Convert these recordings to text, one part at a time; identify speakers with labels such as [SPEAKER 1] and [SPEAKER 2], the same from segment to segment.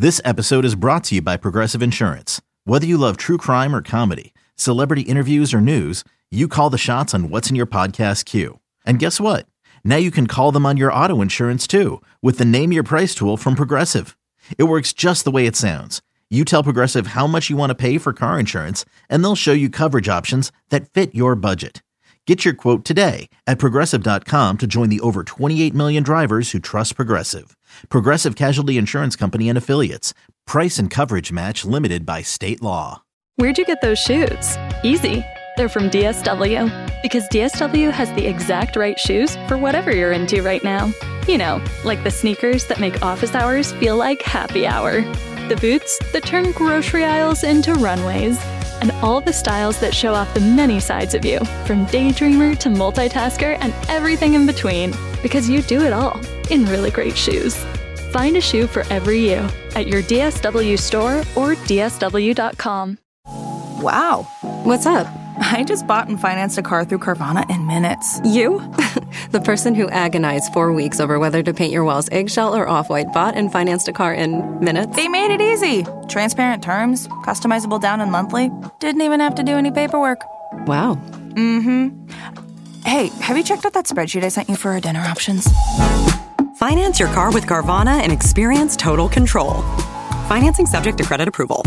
[SPEAKER 1] This episode is brought to you by Progressive Insurance. Whether you love true crime or comedy, celebrity interviews or news, you call the shots on what's in your podcast queue. And guess what? Now you can call them on your auto insurance too with the Name Your Price tool from Progressive. It works just the way it sounds. You tell Progressive how much you want to pay for car insurance, and they'll show you coverage options that fit your budget. Get your quote today at Progressive.com to join the over 28 million drivers who trust Progressive. Progressive Casualty Insurance Company and Affiliates. Price and coverage match limited by state law.
[SPEAKER 2] Where'd you get those shoes? Easy. They're from DSW. Because DSW has the exact right shoes for whatever you're into right now. You know, like the sneakers that make office hours feel like happy hour. The boots that turn grocery aisles into runways. And all the styles that show off the many sides of you, from daydreamer to multitasker and everything in between. Because you do it all in really great shoes. Find a shoe for every you at your DSW store or DSW.com.
[SPEAKER 3] Wow.
[SPEAKER 4] What's up?
[SPEAKER 3] I just bought and financed a car through Carvana in minutes.
[SPEAKER 4] You? The person who agonized 4 weeks over whether to paint your walls eggshell or off-white bought and financed a car in minutes?
[SPEAKER 3] They made it easy. Transparent terms, customizable down and monthly. Didn't even have to do any paperwork.
[SPEAKER 4] Wow.
[SPEAKER 3] Mm-hmm. Hey, have you checked out that spreadsheet I sent you for our dinner options?
[SPEAKER 5] Finance your car with Carvana and experience total control. Financing subject to credit approval.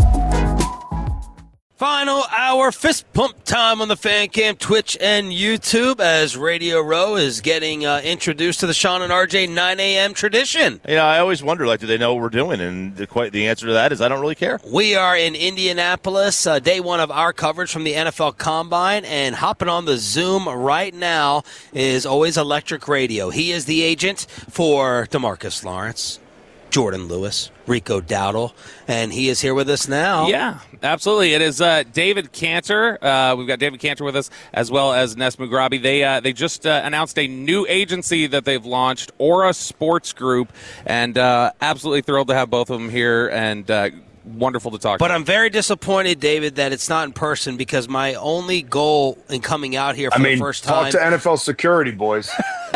[SPEAKER 6] Final hour fist pump time on the Fan Cam, Twitch, and YouTube as Radio Row is getting introduced to the Sean and RJ 9 a.m. tradition.
[SPEAKER 7] Yeah, I always wonder, do they know what we're doing? And the answer to that is I don't really care.
[SPEAKER 6] We are in Indianapolis, day one of our coverage from the NFL Combine, and hopping on the Zoom right now is Always Electric Radio. He is the agent for DeMarcus Lawrence, Jordan Lewis, Rico Dowdle, and he is here with us now.
[SPEAKER 8] Yeah, absolutely. It is David Cantor. We've got David Cantor with us, as well as Nes Mugrabi. They just announced a new agency that they've launched, Aura Sports Group, and absolutely thrilled to have both of them here, and wonderful to talk to.
[SPEAKER 6] But I'm very disappointed, David, that it's not in person, because my only goal in coming out here for the first time.
[SPEAKER 9] Talk to NFL security, boys.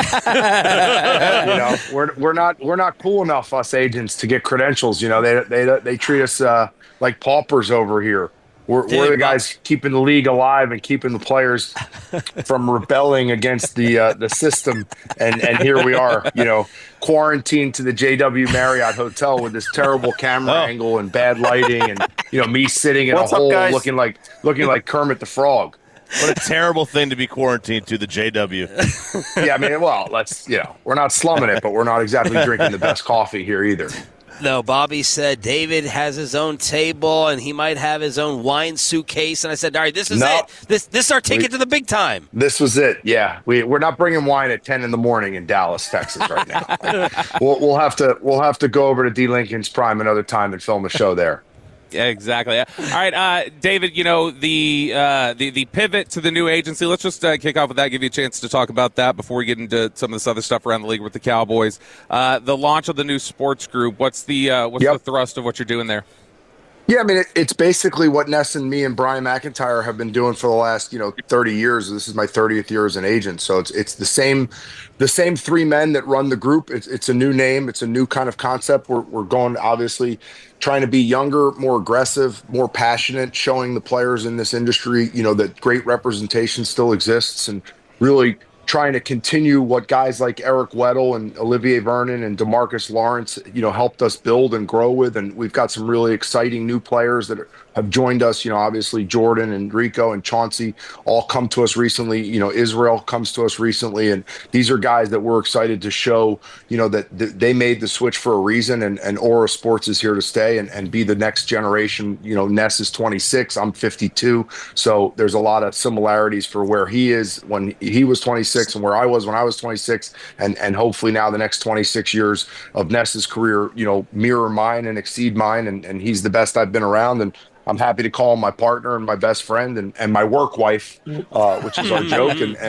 [SPEAKER 9] We're not cool enough, us agents, to get credentials. They treat us like paupers over here. We're the guys keeping the league alive and keeping the players from rebelling against the system. And here we are, quarantined to the JW Marriott Hotel with this terrible camera angle and bad lighting, and me sitting in a hole looking like Kermit the Frog.
[SPEAKER 7] What a terrible thing to be quarantined to the JW.
[SPEAKER 9] Yeah, we're not slumming it, but we're not exactly drinking the best coffee here either.
[SPEAKER 6] No, Bobby said David has his own table and he might have his own wine suitcase. And I said, all right, this is it. This is our ticket to the big time.
[SPEAKER 9] This was it. Yeah, we're not bringing wine at 10 in the morning in Dallas, Texas right now. we'll have to go over to D. Lincoln's Prime another time and film a show there.
[SPEAKER 8] Yeah, exactly. All right, David, the pivot to the new agency, let's just kick off with that, give you a chance to talk about that before we get into some of this other stuff around the league with the Cowboys. The launch of the new sports group, what's the thrust of what you're doing there?
[SPEAKER 9] Yeah, it's basically what Ness and me and Brian McIntyre have been doing for the last 30 years. This is my 30th year as an agent, so it's the same three men that run the group. It's a new name, it's a new kind of concept. We're going, obviously, trying to be younger, more aggressive, more passionate, showing the players in this industry that great representation still exists, and really trying to continue what guys like Eric Weddle and Olivier Vernon and DeMarcus Lawrence, helped us build and grow with. And we've got some really exciting new players that have joined us. Obviously Jordan and Rico and Chauncey all come to us recently. Israel comes to us recently. And these are guys that we're excited to show, that they made the switch for a reason. And Aura Sports is here to stay and be the next generation. Ness is 26, I'm 52. So there's a lot of similarities for where he is when he was 26 and where I was when I was 26, and hopefully now the next 26 years of Ness's career, mirror mine and exceed mine, and he's the best I've been around, and I'm happy to call him my partner and my best friend and my work wife, which is our joke, and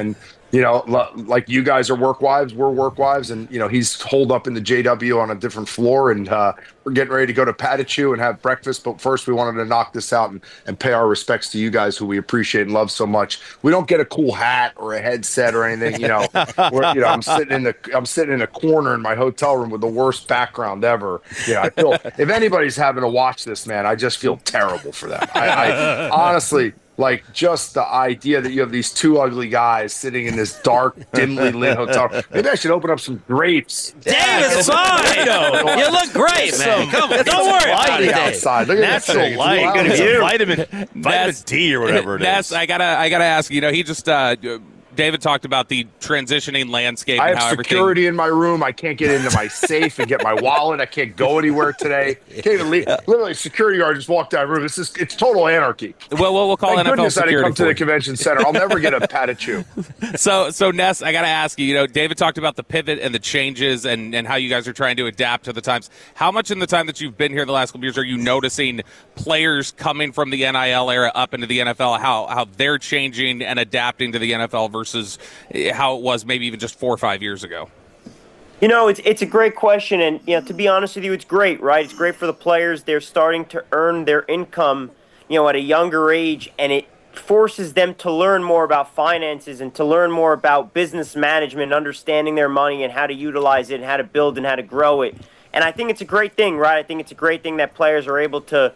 [SPEAKER 9] like you guys are work wives, we're work wives, and he's holed up in the JW on a different floor, and we're getting ready to go to Patachou and have breakfast. But first, we wanted to knock this out and pay our respects to you guys, who we appreciate and love so much. We don't get a cool hat or a headset or anything. I'm sitting in a corner in my hotel room with the worst background ever. I feel if anybody's having to watch this, man, I just feel terrible for them. I honestly. Like, just the idea that you have these two ugly guys sitting in this dark, dimly lit hotel. Maybe I should open up some grapes.
[SPEAKER 6] Dave, it's fine. You look great, man. Come on, don't worry about it,
[SPEAKER 9] outside. Look at
[SPEAKER 7] natural light. Good vitamin D or whatever it is.
[SPEAKER 8] Ness, I gotta ask. He just. David talked about the transitioning landscape.
[SPEAKER 9] I
[SPEAKER 8] and
[SPEAKER 9] have
[SPEAKER 8] how
[SPEAKER 9] security in my room. I can't get into my safe and get my wallet. I can't go anywhere today. Can't even leave. Literally, security guard just walked out of the room. It's total anarchy.
[SPEAKER 8] Well, we'll call
[SPEAKER 9] Thank
[SPEAKER 8] NFL
[SPEAKER 9] goodness
[SPEAKER 8] security.
[SPEAKER 9] I didn't come to the convention center. I'll never get a Patachou.
[SPEAKER 8] So Ness, I got to ask you. David talked about the pivot and the changes and how you guys are trying to adapt to the times. How much in the time that you've been here the last couple years are you noticing players coming from the NIL era up into the NFL? How they're changing and adapting to the NFL versus how it was maybe even just 4 or 5 years ago?
[SPEAKER 10] It's a great question, and to be honest with you, it's great, right? It's great for the players. They're starting to earn their income, at a younger age, and it forces them to learn more about finances and to learn more about business management, understanding their money and how to utilize it and how to build and how to grow it. And I think it's a great thing, right? I think it's a great thing that players are able to,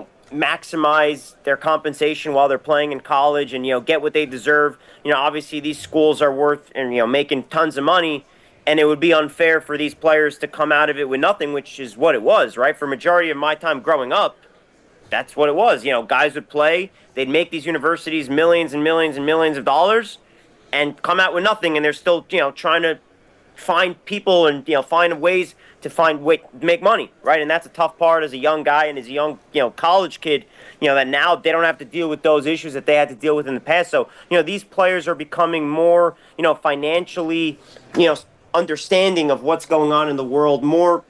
[SPEAKER 10] maximize their compensation while they're playing in college and get what they deserve. Obviously these schools are worth and making tons of money, and it would be unfair for these players to come out of it with nothing, which is what it was, right? For majority of my time growing up, that's what it was. Guys would play, they'd make these universities millions and millions and millions of dollars and come out with nothing, and they're still trying to find people and find ways to make money, right? And that's a tough part as a young guy and as a young college kid, that now they don't have to deal with those issues that they had to deal with in the past. So these players are becoming more financially understanding of what's going on in the world, more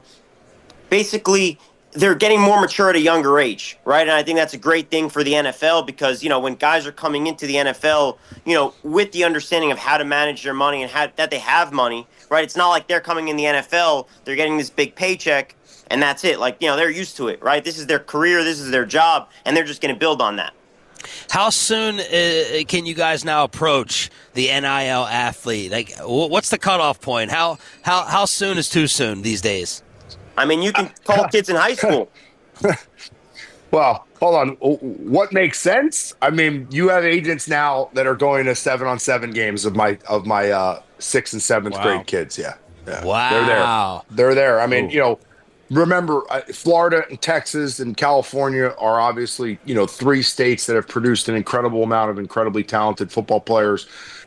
[SPEAKER 10] basically they're getting more mature at a younger age, right? And I think that's a great thing for the NFL because, when guys are coming into the NFL, with the understanding of how to manage their money and that they have money, right? It's not like they're coming in the NFL, they're getting this big paycheck, and that's it. Like, they're used to it, right? This is their career, this is their job, and they're just going to build on that.
[SPEAKER 6] How soon can you guys now approach the NIL athlete? Like, what's the cutoff point? How soon is too soon these days?
[SPEAKER 10] I mean, you can call kids in high school.
[SPEAKER 9] Well, hold on. What makes sense? I mean, you have agents now that are going to 7-on-7 games of my 6th and 7th grade kids. Yeah.
[SPEAKER 6] Wow.
[SPEAKER 9] They're there. I mean, remember, Florida and Texas and California are obviously, 3 states that have produced an incredible amount of incredibly talented football players.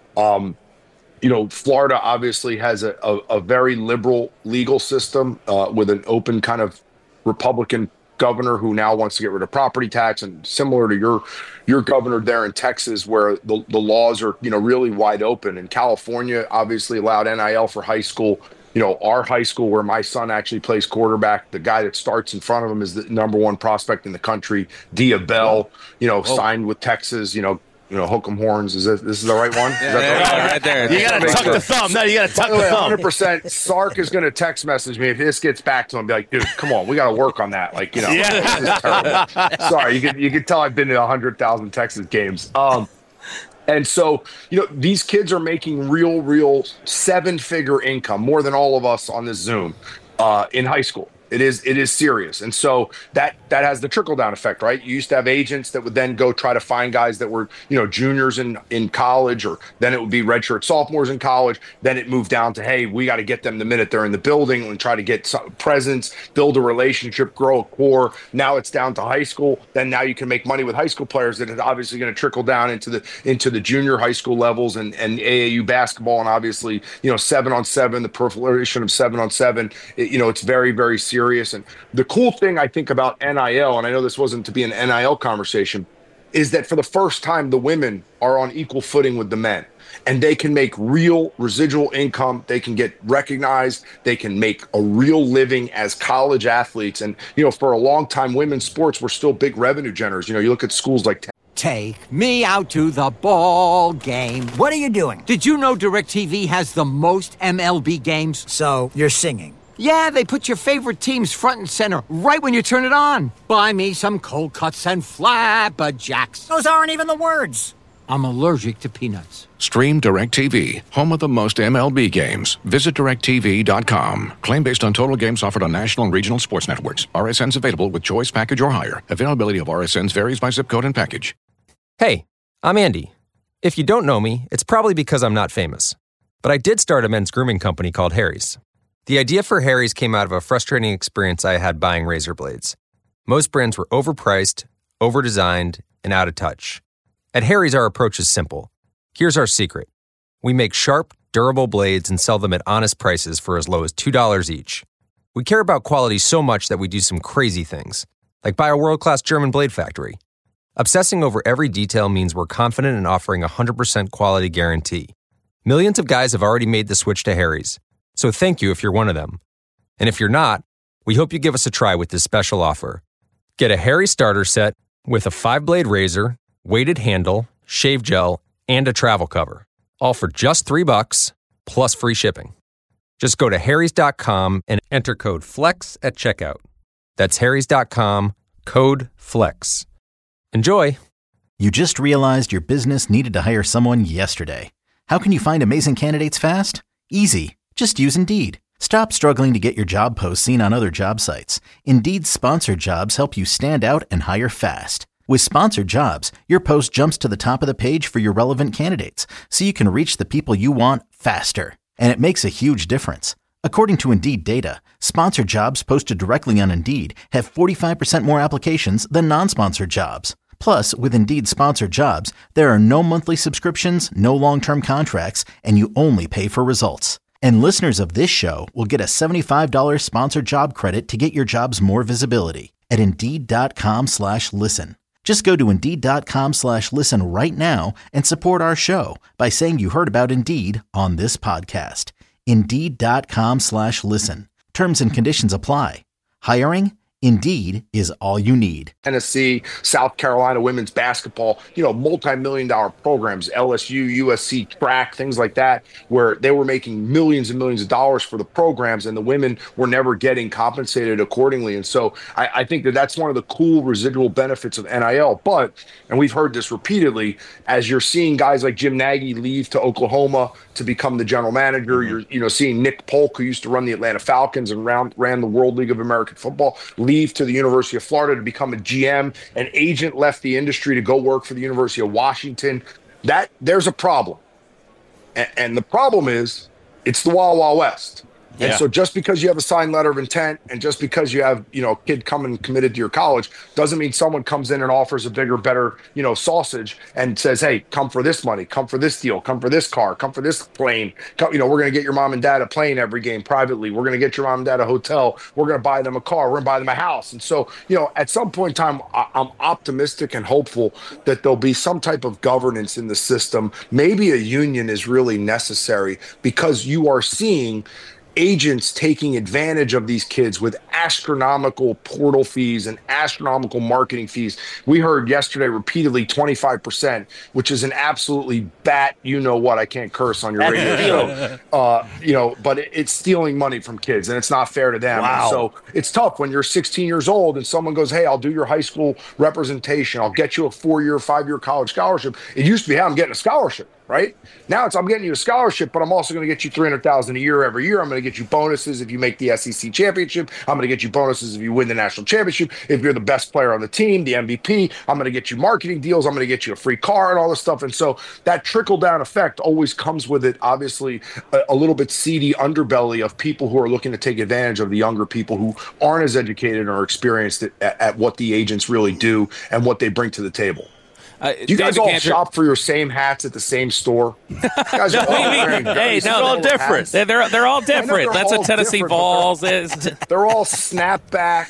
[SPEAKER 9] Florida obviously has a very liberal legal system with an open kind of Republican governor who now wants to get rid of property tax, and similar to your governor there in Texas, where the laws are, really wide open. And California obviously allowed NIL for high school. Our high school where my son actually plays quarterback, the guy that starts in front of him is the number 1 prospect in the country, Dia Bell, signed with Texas, hook 'em horns. This is the right one?
[SPEAKER 8] Right there.
[SPEAKER 7] You got to tuck the thumb. No, you got to tuck the thumb.
[SPEAKER 9] 100%. Sark is going to text message me if this gets back to him. Be like, dude, come on, we got to work on that. Like, this is terrible. Sorry, you can tell I've been to 100,000 Texas games. And so, these kids are making real 7-figure income, more than all of us on this Zoom, in high school. It is serious. And so that has the trickle-down effect, right? You used to have agents that would then go try to find guys that were, juniors in college, or then it would be redshirt sophomores in college. Then it moved down to, hey, we got to get them the minute they're in the building and try to get some presence, build a relationship, grow a core. Now it's down to high school. Then now you can make money with high school players that is obviously going to trickle down into the junior high school levels and AAU basketball. And obviously, 7-on-7, the proliferation of 7-on-7, it's very, very serious. And the cool thing I think about NIL, and I know this wasn't to be an NIL conversation, is that for the first time, the women are on equal footing with the men, and they can make real residual income. They can get recognized. They can make a real living as college athletes. And, for a long time, women's sports were still big revenue generators. You look at schools like
[SPEAKER 11] Take me out to the ball game.
[SPEAKER 12] What are you doing?
[SPEAKER 11] Did you know DirecTV has the most MLB games?
[SPEAKER 12] So, you're singing.
[SPEAKER 11] Yeah, they put your favorite teams front and center right when you turn it on. Buy me some cold cuts and flapjacks.
[SPEAKER 12] Those aren't even the words.
[SPEAKER 11] I'm allergic to peanuts.
[SPEAKER 13] Stream DirecTV, home of the most MLB games. Visit DirecTV.com. Claim based on total games offered on national and regional sports networks. RSNs available with choice package or higher. Availability of RSNs varies by zip code and package.
[SPEAKER 14] Hey, I'm Andy. If you don't know me, it's probably because I'm not famous. But I did start a men's grooming company called Harry's. The idea for Harry's came out of a frustrating experience I had buying razor blades. Most brands were overpriced, overdesigned, and out of touch. At Harry's, our approach is simple. Here's our secret. We make sharp, durable blades and sell them at honest prices for as low as $2 each. We care about quality so much that we do some crazy things, like buy a world-class German blade factory. Obsessing over every detail means we're confident in offering a 100% quality guarantee. Millions of guys have already made the switch to Harry's, so thank you if you're one of them. And if you're not, we hope you give us a try with this special offer. Get a Harry starter set with a 5-blade razor, weighted handle, shave gel, and a travel cover, all for just $3 plus free shipping. Just go to harrys.com and enter code FLEX at checkout. That's harrys.com, code FLEX. Enjoy.
[SPEAKER 1] You just realized your business needed to hire someone yesterday. How can you find amazing candidates fast? Easy. Just use Indeed. Stop struggling to get your job posts seen on other job sites. Indeed's sponsored jobs help you stand out and hire fast. With sponsored jobs, your post jumps to the top of the page for your relevant candidates, so you can reach the people you want faster. And it makes a huge difference. According to Indeed data, sponsored jobs posted directly on Indeed have 45% more applications than non-sponsored jobs. Plus, with Indeed sponsored jobs, there are no monthly subscriptions, no long-term contracts, and you only pay for results. And listeners of this show will get a $75 sponsored job credit to get your jobs more visibility at Indeed.com/listen. Just go to Indeed.com/listen right now and support our show by saying you heard about Indeed on this podcast. Indeed.com/listen. Terms and conditions apply. Hiring? Indeed is all you need.
[SPEAKER 9] Tennessee, South Carolina women's basketball, multi-million-dollar programs, LSU, USC, track, things like that, where they were making millions and millions of dollars for the programs, and the women were never getting compensated accordingly. And so I think that's one of the cool residual benefits of NIL. But, and we've heard this repeatedly, as you're seeing guys like Jim Nagy leave to Oklahoma to become the general manager, you're seeing Nick Polk, who used to run the Atlanta Falcons and ran the World League of American Football, leave to the University of Florida to become a GM. An agent left the industry to go work for the University of Washington. There's a problem. And the problem is it's the Wild Wild West. And so just because you have a signed letter of intent and just because you have, a kid coming committed to your college doesn't mean someone comes in and offers a bigger, better, sausage and says, hey, come for this money, come for this deal, come for this car, come for this plane. We're going to get your mom and dad a plane every game privately. We're going to get your mom and dad a hotel. We're going to buy them a car. We're going to buy them a house. And so, at some point in time, I'm optimistic and hopeful that there'll be some type of governance in the system. Maybe a union is really necessary because you are seeing agents taking advantage of these kids with astronomical portal fees and astronomical marketing fees. We heard yesterday repeatedly 25%, which is an absolutely bat, I can't curse on your radio show. But it's stealing money from kids and it's not fair to them.
[SPEAKER 6] Wow.
[SPEAKER 9] And so it's tough when you're 16 years old and someone goes, hey, I'll do your high school representation. I'll get you a 4-year, 5-year college scholarship. It used to be, hey, I'm getting a scholarship. Right now, I'm getting you a scholarship, but I'm also going to get you $300,000 a year every year. I'm going to get you bonuses if you make the SEC championship. I'm going to get you bonuses if you win the national championship. If you're the best player on the team, the MVP, I'm going to get you marketing deals. I'm going to get you a free car and all this stuff. And so that trickle down effect always comes with it, obviously, a little bit seedy underbelly of people who are looking to take advantage of the younger people who aren't as educated or experienced at what the agents really do and what they bring to the table. Do you guys all shop for your same hats at the same store? You guys are all wearing
[SPEAKER 8] they're all different. They're all different. That's a Tennessee Vols.
[SPEAKER 9] They're all snapback.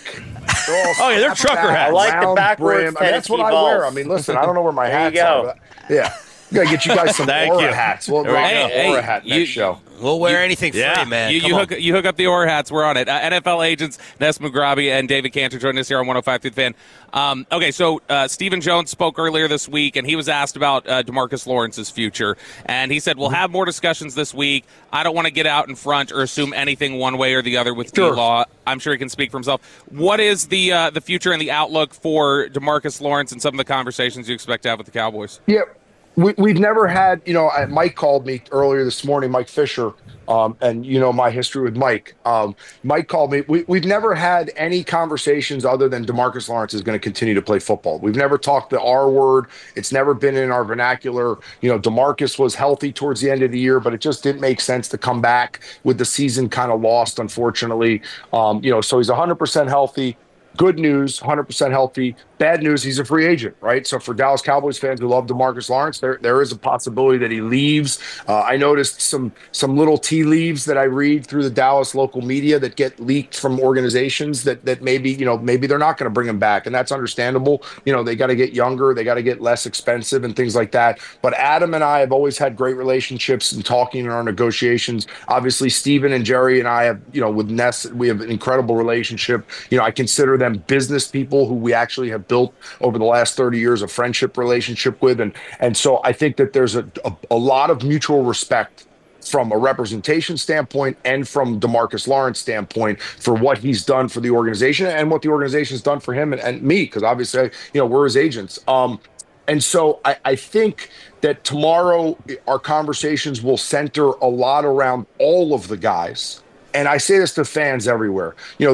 [SPEAKER 10] They're trucker hats. I like the backwards
[SPEAKER 9] brim. That's what I wear. Listen, I don't know where my hats are. Yeah. We gotta get you guys some Aura hats. We'll rock an Aura hat next show.
[SPEAKER 6] We'll wear anything free, man.
[SPEAKER 8] You hook up the Aura hats. We're on it. NFL agents Nes Mugrabi and David Cantor joining us here on 105 through the Fan. Okay, so Stephen Jones spoke earlier this week, and he was asked about DeMarcus Lawrence's future, and he said, we'll have more discussions this week. I don't want to get out in front or assume anything one way or the other with D-Law. I'm sure he can speak for himself. What is the future and the outlook for DeMarcus Lawrence and some of the conversations you expect to have with the Cowboys?
[SPEAKER 9] Yeah. We've never had, Mike called me earlier this morning, Mike Fisher, and my history with Mike. Mike called me. We've never had any conversations other than DeMarcus Lawrence is going to continue to play football. We've never talked the R word. It's never been in our vernacular. DeMarcus was healthy towards the end of the year, but it just didn't make sense to come back with the season kind of lost, unfortunately. So he's 100% healthy. Good news, 100% healthy. Bad news, he's a free agent, right? So for Dallas Cowboys fans who love DeMarcus Lawrence, there is a possibility that he leaves. I noticed some little tea leaves that I read through the Dallas local media that get leaked from organizations that maybe they're not going to bring him back, and that's understandable. They got to get younger, they got to get less expensive and things like that. But Adam and I have always had great relationships and talking in our negotiations. Obviously, Steven and Jerry and I have, with Ness, we have an incredible relationship. I consider them business people who we actually have built over the last 30 years of friendship relationship with. And so I think that there's a lot of mutual respect from a representation standpoint and from DeMarcus Lawrence standpoint for what he's done for the organization and what the organization's done for him and me, because obviously, we're his agents. And so I think that tomorrow our conversations will center a lot around all of the guys. And I say this to fans everywhere,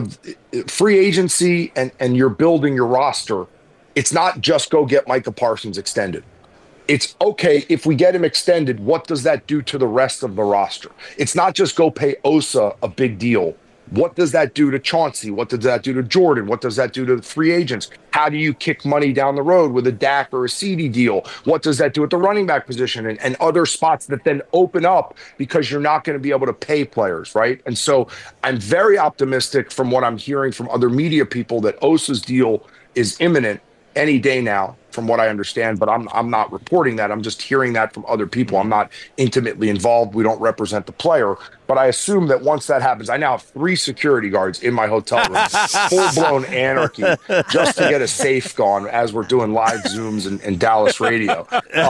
[SPEAKER 9] free agency and you're building your roster. It's not just go get Micah Parsons extended. It's okay, if we get him extended, what does that do to the rest of the roster? It's not just go pay Osa a big deal. What does that do to Chauncey? What does that do to Jordan? What does that do to the free agents? How do you kick money down the road with a Dak or a CD deal? What does that do at the running back position and other spots that then open up because you're not going to be able to pay players, right? And so I'm very optimistic from what I'm hearing from other media people that Osa's deal is imminent any day now, from what I understand, but I'm not reporting that. I'm just hearing that from other people. I'm not intimately involved. We don't represent the player, but I assume that once that happens, I now have 3 security guards in my hotel room, full-blown anarchy, just to get a safe gone as we're doing live Zooms and Dallas radio.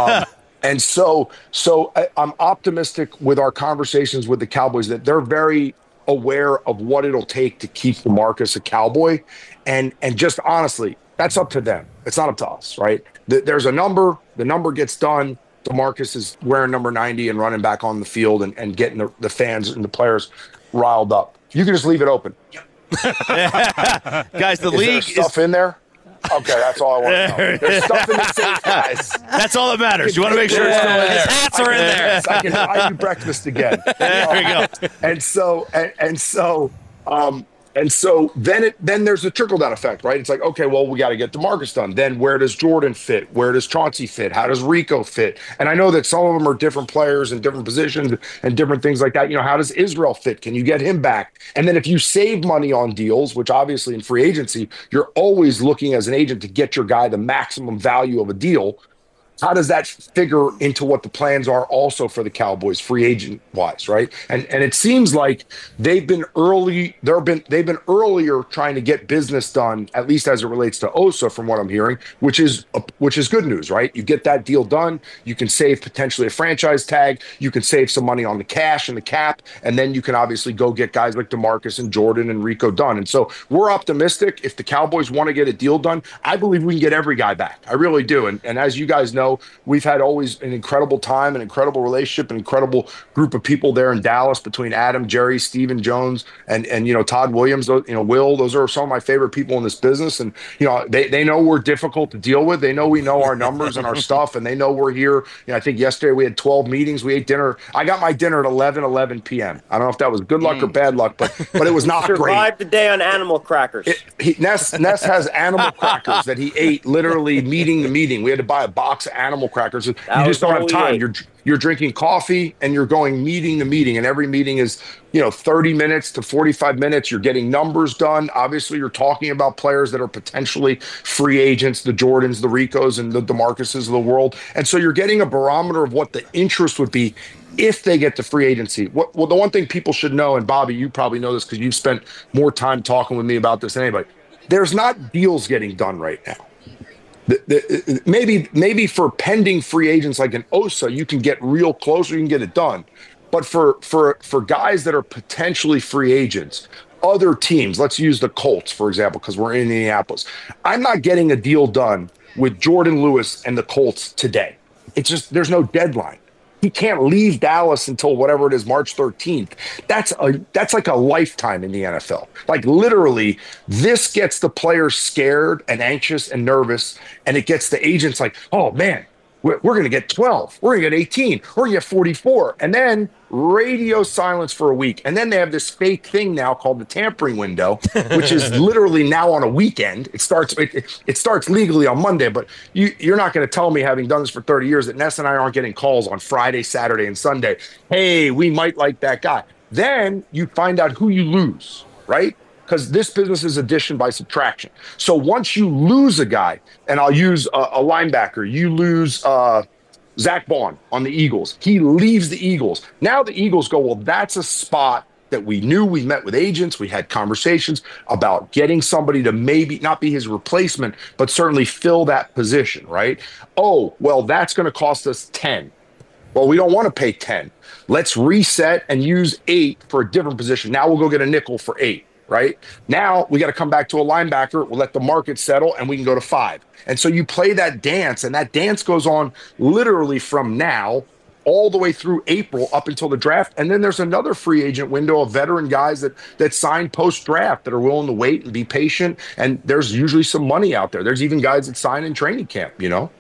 [SPEAKER 9] And so I'm optimistic with our conversations with the Cowboys that they're very aware of what it'll take to keep DeMarcus a Cowboy. And just honestly, that's up to them. It's not up to us, right? There's a number. The number gets done. DeMarcus is wearing number 90 and running back on the field and getting the fans and the players riled up. You can just leave it open.
[SPEAKER 7] Guys, the league
[SPEAKER 9] is stuff in there. Okay, that's all I want to know. There's stuff in the safe, guys.
[SPEAKER 7] That's all that matters. You want to make sure it's still in there.
[SPEAKER 6] His hats are in there.
[SPEAKER 9] I can buy you breakfast again.
[SPEAKER 7] There you go.
[SPEAKER 9] And so then there's a trickle-down effect, right? It's like, okay, well, we got to get DeMarcus done. Then where does Jordan fit? Where does Chauncey fit? How does Rico fit? And I know that some of them are different players and different positions and different things like that. How does Israel fit? Can you get him back? And then if you save money on deals, which obviously in free agency, you're always looking as an agent to get your guy the maximum value of a deal. How does that figure into what the plans are also for the Cowboys free agent wise, right? And it seems like they've been earlier trying to get business done, at least as it relates to Osa, from what I'm hearing, which is good news, right? You get that deal done, you can save potentially a franchise tag, you can save some money on the cash and the cap, and then you can obviously go get guys like DeMarcus and Jordan and Rico done. And so we're optimistic. If the Cowboys want to get a deal done, I believe we can get every guy back. I really do. And as you guys know, we've had always an incredible time, an incredible relationship, an incredible group of people there in Dallas between Adam, Jerry, Stephen Jones, and Todd Williams, Will. Those are some of my favorite people in this business. And, they know we're difficult to deal with. They know we know our numbers and our stuff, and they know we're here. I think yesterday we had 12 meetings. We ate dinner. I got my dinner at 11 p.m. I don't know if that was good luck or bad luck, but it was not great.
[SPEAKER 10] Survived the day on animal crackers.
[SPEAKER 9] Ness has animal crackers that he ate literally meeting the meeting. We had to buy a box to animal crackers. You just don't have time. You're drinking coffee and you're going meeting to meeting, and every meeting is 30 minutes to 45 minutes. You're getting numbers done. Obviously, you're talking about players that are potentially free agents, the Jordans, the Ricos, and the DeMarcuses of the world. And so you're getting a barometer of what the interest would be if they get to free agency. Well, the one thing people should know, and Bobby, you probably know this because you've spent more time talking with me about this than anybody, there's not deals getting done right now. Maybe for pending free agents like an Osa, you can get real close or you can get it done. But for guys that are potentially free agents, other teams, let's use the Colts, for example, because we're in Indianapolis. I'm not getting a deal done with Jordan Lewis and the Colts today. It's just there's no deadline. He can't leave Dallas until whatever it is, March 13th. That's like a lifetime in the NFL. Like literally, this gets the players scared and anxious and nervous, and it gets the agents like, oh man, we're going to get 12. We're going to get 18. We're going to get 44. And then radio silence for a week. And then they have this fake thing now called the tampering window, which is literally now on a weekend. It starts legally on Monday, but you're not going to tell me, having done this for 30 years, that Ness and I aren't getting calls on Friday, Saturday, and Sunday. Hey, we might like that guy. Then you find out who you lose, right? Because this business is addition by subtraction. So once you lose a guy, and I'll use a linebacker, you lose Zach Bond on the Eagles. He leaves the Eagles. Now the Eagles go, well, that's a spot that we knew. We met with agents. We had conversations about getting somebody to maybe not be his replacement, but certainly fill that position, right? Oh, well, that's going to cost us 10. Well, we don't want to pay 10. Let's reset and use 8 for a different position. Now we'll go get a nickel for 8. Right now, we got to come back to a linebacker. We'll let the market settle, and we can go to 5. And so you play that dance, and that dance goes on literally from now all the way through April up until the draft. And then there's another free agent window of veteran guys that sign post-draft that are willing to wait and be patient. And there's usually some money out there. There's even guys that sign in training camp,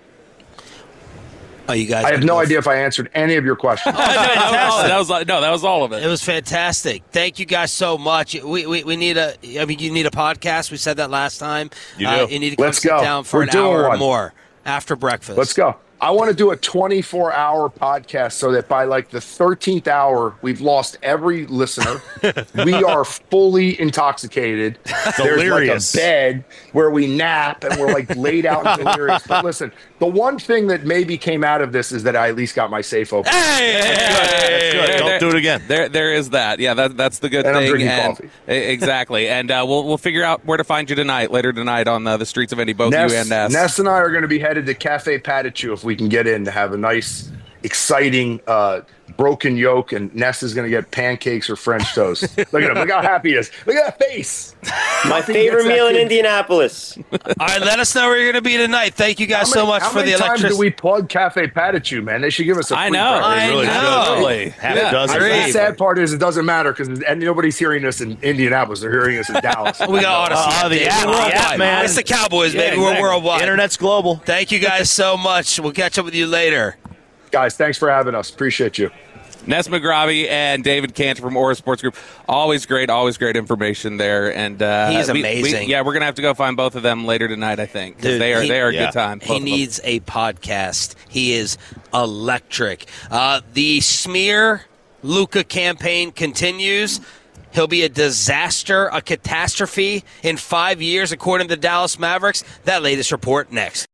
[SPEAKER 6] Oh, you guys!
[SPEAKER 9] I have no idea if I answered any of your questions.
[SPEAKER 8] That was all of it.
[SPEAKER 6] It was fantastic. Thank you guys so much. We need you need a podcast. We said that last time.
[SPEAKER 7] You do.
[SPEAKER 6] You need to come sit down for an hour or more after breakfast.
[SPEAKER 9] Let's go. I want to do a 24-hour podcast so that by like the 13th hour, we've lost every listener. We are fully intoxicated.
[SPEAKER 7] Delirious.
[SPEAKER 9] There's like a bed where we nap and we're like laid out and delirious. But listen, the one thing that maybe came out of this is that I at least got my safe open.
[SPEAKER 7] That's good. Don't do it again.
[SPEAKER 8] There is that. Yeah, that's the good
[SPEAKER 9] and
[SPEAKER 8] thing.
[SPEAKER 9] I'm drinking coffee.
[SPEAKER 8] Exactly. And we'll figure out where to find you later tonight on the streets of Indy, both you and Ness.
[SPEAKER 9] Ness and I are going to be headed to Cafe Patachou if we can get in to have a nice, exciting broken yolk, and Ness is going to get pancakes or French toast. Look at him. Look how happy he is. Look at that face.
[SPEAKER 10] My favorite meal in Indianapolis.
[SPEAKER 6] All right, let us know where you're going to be tonight. Thank you guys so much for the electricity.
[SPEAKER 9] How many times do we plug Cafe Patachou, man? They should give us a free
[SPEAKER 6] I know.
[SPEAKER 9] The sad part is it doesn't matter because nobody's hearing us in Indianapolis. They're hearing us in Dallas.
[SPEAKER 6] We got Odyssey.
[SPEAKER 7] The app, man.
[SPEAKER 6] It's the Cowboys, baby. Exactly. We're worldwide.
[SPEAKER 7] Internet's global.
[SPEAKER 6] Thank you guys so much. We'll catch up with you later.
[SPEAKER 9] Guys, thanks for having us. Appreciate you.
[SPEAKER 8] Ness McGroby and David Cantor from Aura Sports Group. Always great information there. And
[SPEAKER 6] he's amazing.
[SPEAKER 8] We're going to have to go find both of them later tonight, I think. Dude, they are a good time.
[SPEAKER 6] He needs a podcast. He is electric. The smear Luka campaign continues. He'll be a disaster, a catastrophe in 5 years, according to the Dallas Mavericks. That latest report next.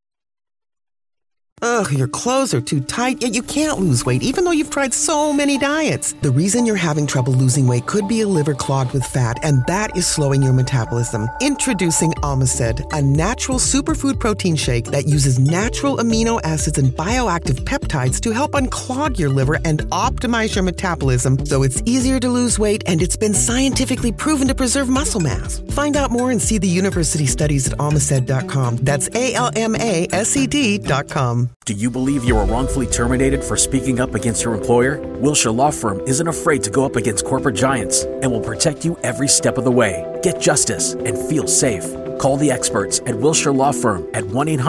[SPEAKER 15] Ugh, your clothes are too tight, yet you can't lose weight even though you've tried so many diets. The reason you're having trouble losing weight could be a liver clogged with fat, and that is slowing your metabolism. Introducing Omicid, a natural superfood protein shake that uses natural amino acids and bioactive peptides to help unclog your liver and optimize your metabolism so it's easier to lose weight, and it's been scientifically proven to preserve muscle mass. Find out more and see the university studies at Omicid.com. That's ALMASED.com.
[SPEAKER 16] Do you believe you were wrongfully terminated for speaking up against your employer? Wilshire Law Firm isn't afraid to go up against corporate giants and will protect you every step of the way. Get justice and feel safe. Call the experts at Wilshire Law Firm at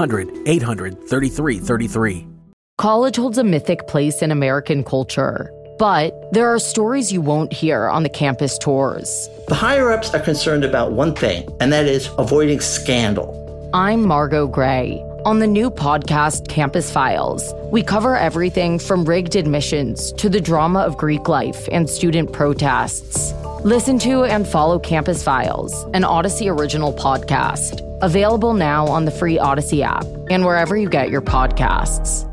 [SPEAKER 16] 1-800-800-3333.
[SPEAKER 17] College holds a mythic place in American culture, but there are stories you won't hear on the campus tours.
[SPEAKER 18] The higher-ups are concerned about one thing, and that is avoiding scandal.
[SPEAKER 17] I'm Margot Gray. On the new podcast, Campus Files, we cover everything from rigged admissions to the drama of Greek life and student protests. Listen to and follow Campus Files, an Odyssey original podcast. Available now on the free Odyssey app and wherever you get your podcasts.